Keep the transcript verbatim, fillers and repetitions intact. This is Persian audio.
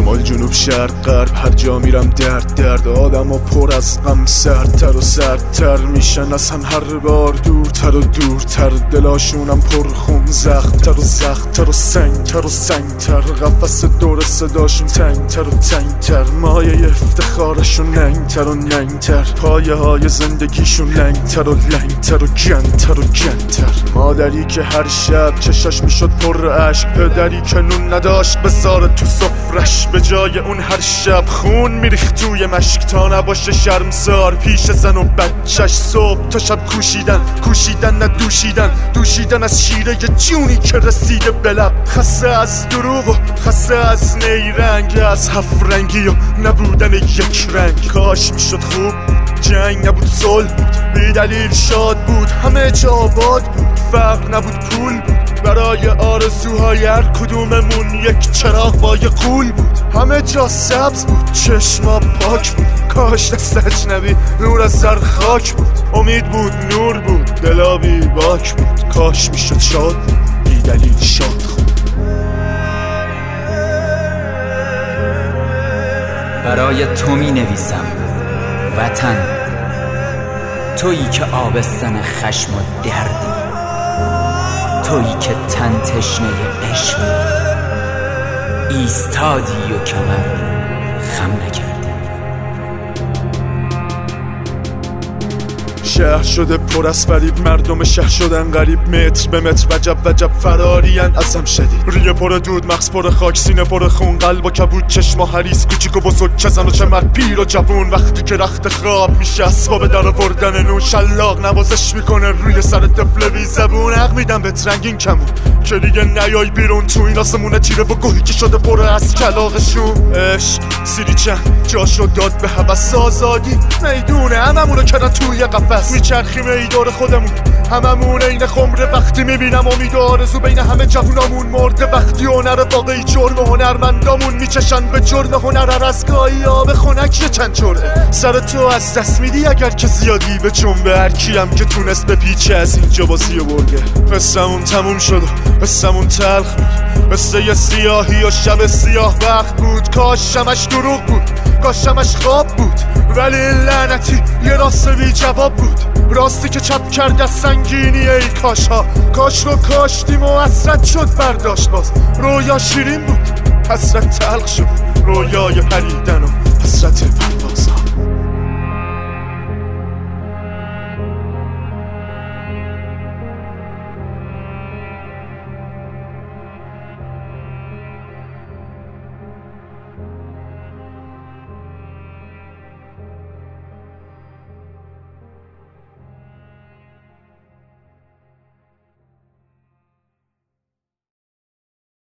شمال جنوب شرق غرب هر جا میرم درد درد آدم و پر از غم سردتر و سردتر میشن از هم هر بار دورتر و دورتر دلاشونم پر خون زخمتر و زخمتر و سنگتر و سنگتر قفس دور صداشون تنگتر و تنگتر مایه افتخارشون ننگتر و ننگتر پایه های زندگیشون لنگتر و لنگتر و گنتر و گنتر مادری که هر شب چشاش میشد پر عشق پدری که نون نداشت بذاره تو سفرش به جای اون هر شب خون میریخت توی مشک تا نباشه شرمسار پیش زن و بچهش صبح تا شب کوشیدن کوشیدن نه دوشیدن دوشیدن از شیره جونی که رسیده بلب خسته از دروغ و خسته از نیرنگ از هفت رنگی و نبودن یک رنگ کاش میشد خوب جنگ نبود صلح بود بی دلیل شاد بود همه جا آباد بود فقر نبود پول بود برای آرزوهای هر کدوممون یک چراغ با یه قول بود همه جا سبز بود چشما پاک بود کاش دست اجنبی نور از سر خاک بود امید بود نور بود دلا بی باک بود کاش میشد شاد بود بی دلیل شاد خود برای تو می نویسم وطن تویی که آبستن خشم و دردی تویی که تن تشنه عشق ایستادی و کمر خم نکردی شهر شده پر از فریب مردم شهر شدن غریب متر به متر وجب وجب فرارین از هم شدید ریه پر دود مغز پر خاک سینه پر خون قلب و کبود چشم و حریص کوچیک و بزرگ چه زن و چه مرد پیر و جوون وقتی که رخت خواب میشه اسباب در آوردن نون شلاق نوازش میکنه روی سر طفل بی زبون حق میدم بهت رنگین کمون که دیگه نیای بیرون تو این آسمونه تیره و گوهی که شده پر از کلاغشون عشق سیری چند جاشو داد به هوس آزادی میدونه هممونو کردن توی قفس میچرخیم ای دور خودمون هممون این خمره وقتی میبینم امید و آرزو بین همه جوونامون مرده وقتی هنر واقعی جرم و هنرمندامون میچشن به جرم هنر هر از گاهی آب خنک چند جرعه سر تو از دست میدی اگر که زیادی به جنبه هر کیم که تونست به پیچه از اینجا بازی و برگه قصمون تموم شد و قصمون تلخ بود قصه یه سیاهی و شب سیاه بخت بود کاش شمش دروغ بود کاش شمش خواب بود ولی لعنتی یه راست بی جواب بود راستی که چپ کرد از سنگینی ای کاش ها کاش رو کاشتیم و حسرت شد برداشت باز رویا شیرین بود حسرت تلخ شد رویای پریدن و حسرت پریدن